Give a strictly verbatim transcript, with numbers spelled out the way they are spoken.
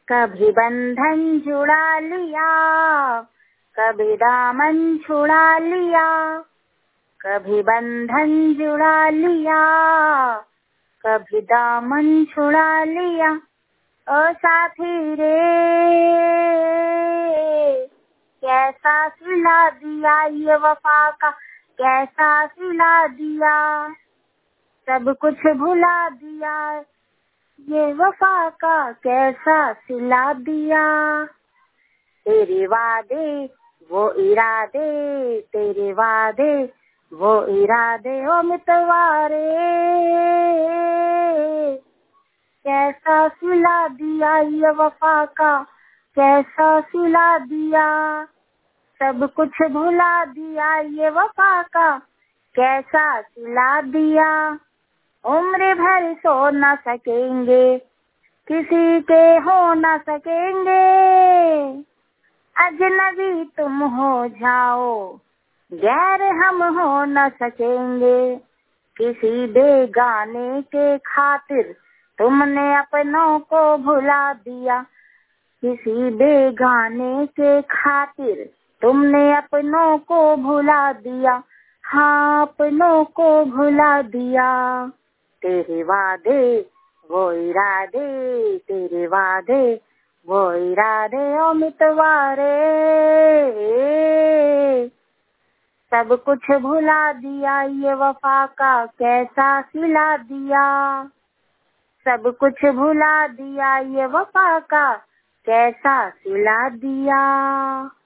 कभी बंधन जुड़ा लिया, कभी दामन छुड़ा लिया, कभी बंधन जुड़ा लिया, कभी दामन छुड़ा लिया। ओ साथी रे कैसा सिला दिया ये वफा का, कैसा सिला दिया, सब कुछ भुला दिया ये वफा का, कैसा सिला दिया। तेरे वादे वो इरादे, तेरे वादे वो इरादे ओ मितवारे, कैसा सिला दिया ये वफा का, कैसा सिला दिया, सब कुछ भुला दिया ये वफा का, कैसा सिला दिया। उम्र भर सो न सकेंगे, किसी के हो न सकेंगे, अजनबी तुम हो जाओ, गैर हम हो न सकेंगे। किसी बेगाने के खातिर तुमने अपनों को भुला दिया, किसी बेगाने के खातिर तुमने अपनों को भुला दिया, हाँ अपनों को भुला दिया। तेरे वादे वो इरादे, तेरे वादे वो इरादे ओ मितवारे, सब कुछ भुला दिया ये वफा का, कैसा सिला दिया, सब कुछ भुला दिया ये वफा का, कैसा सिला दिया।